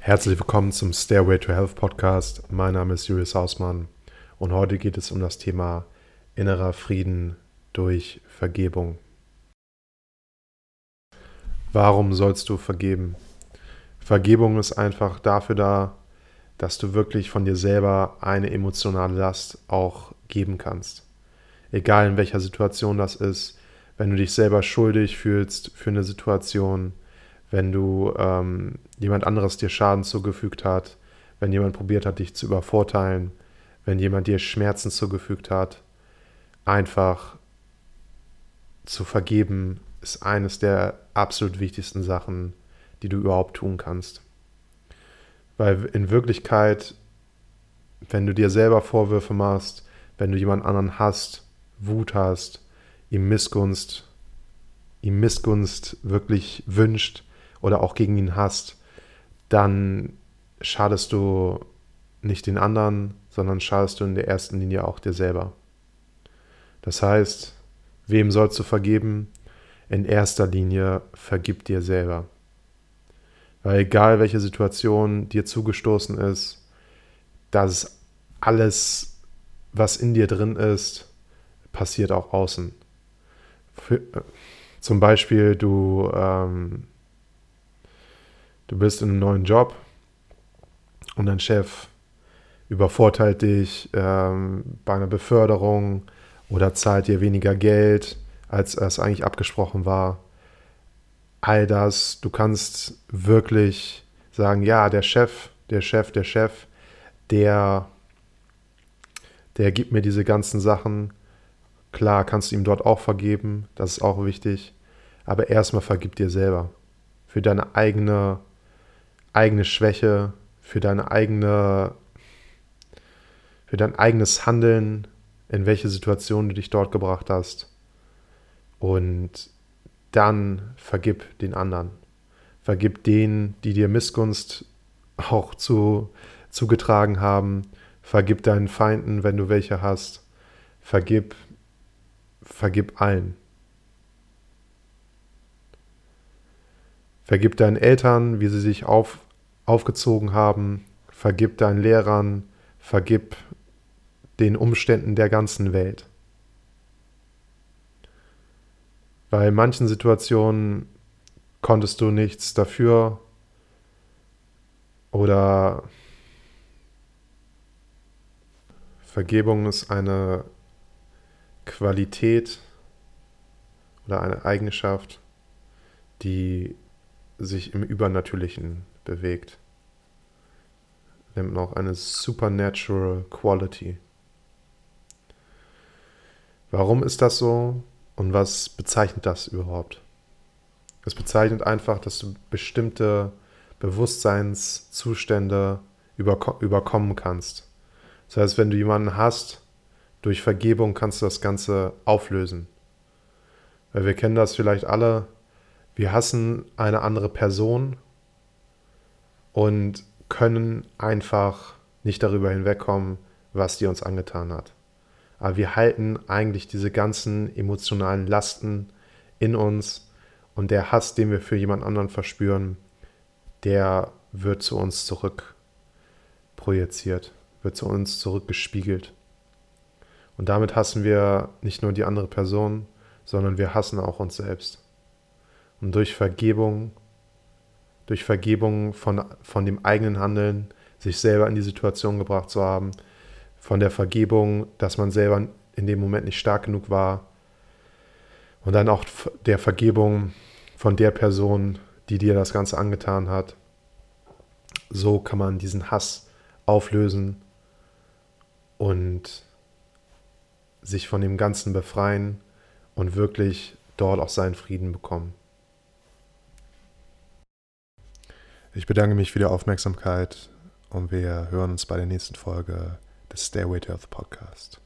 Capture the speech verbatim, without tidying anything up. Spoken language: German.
Herzlich willkommen zum Stairway to Health Podcast. Mein Name ist Julius Hausmann und heute geht es um das Thema innerer Frieden durch Vergebung. Warum sollst du vergeben? Vergebung ist einfach dafür da, dass du wirklich von dir selber eine emotionale Last auch geben kannst. Egal in welcher Situation das ist, wenn du dich selber schuldig fühlst für eine Situation, wenn du ähm, jemand anderes dir Schaden zugefügt hat, wenn jemand probiert hat, dich zu übervorteilen, wenn jemand dir Schmerzen zugefügt hat, einfach zu vergeben ist eines der absolut wichtigsten Sachen, die du überhaupt tun kannst. Weil in Wirklichkeit, wenn du dir selber Vorwürfe machst, wenn du jemand anderen hasst, Wut hast, ihm Missgunst, ihm Missgunst wirklich wünscht, oder auch gegen ihn hast, dann schadest du nicht den anderen, sondern schadest du in der ersten Linie auch dir selber. Das heißt, wem sollst du vergeben? In erster Linie vergib dir selber. Weil egal welche Situation dir zugestoßen ist, dass alles, was in dir drin ist, passiert auch außen. Für, zum Beispiel, du ähm, Du bist in einem neuen Job und dein Chef übervorteilt dich ähm, bei einer Beförderung oder zahlt dir weniger Geld, als es eigentlich abgesprochen war. All das, du kannst wirklich sagen, ja, der Chef, der Chef, der Chef, der, der gibt mir diese ganzen Sachen. Klar, kannst du ihm dort auch vergeben, das ist auch wichtig. Aber erstmal vergib dir selber. Für deine eigene eigene Schwäche, für deine eigene, für dein eigenes Handeln, in welche Situation du dich dort gebracht hast. Und dann vergib den anderen. Vergib denen, die dir Missgunst auch zu, zugetragen haben. Vergib deinen Feinden, wenn du welche hast. Vergib, vergib allen. Vergib deinen Eltern, wie sie sich auf, aufgezogen haben. Vergib deinen Lehrern. Vergib den Umständen der ganzen Welt. Weil in manchen Situationen konntest du nichts dafür oder Vergebung ist eine Qualität oder eine Eigenschaft, die sich im Übernatürlichen bewegt. Nennt man auch eine Supernatural Quality. Warum ist das so und was bezeichnet das überhaupt? Es bezeichnet einfach, dass du bestimmte Bewusstseinszustände überko- überkommen kannst. Das heißt, wenn du jemanden hast, durch Vergebung kannst du das Ganze auflösen. Weil wir kennen das vielleicht alle, wir hassen eine andere Person und können einfach nicht darüber hinwegkommen, was die uns angetan hat. Aber wir halten eigentlich diese ganzen emotionalen Lasten in uns und der Hass, den wir für jemand anderen verspüren, der wird zu uns zurück projiziert, wird zu uns zurückgespiegelt. Und damit hassen wir nicht nur die andere Person, sondern wir hassen auch uns selbst. Und durch Vergebung, durch Vergebung von, von dem eigenen Handeln, sich selber in die Situation gebracht zu haben, von der Vergebung, dass man selber in dem Moment nicht stark genug war und dann auch der Vergebung von der Person, die dir das Ganze angetan hat. So kann man diesen Hass auflösen und sich von dem Ganzen befreien und wirklich dort auch seinen Frieden bekommen. Ich bedanke mich für die Aufmerksamkeit und wir hören uns bei der nächsten Folge des Stairway to Health Podcast.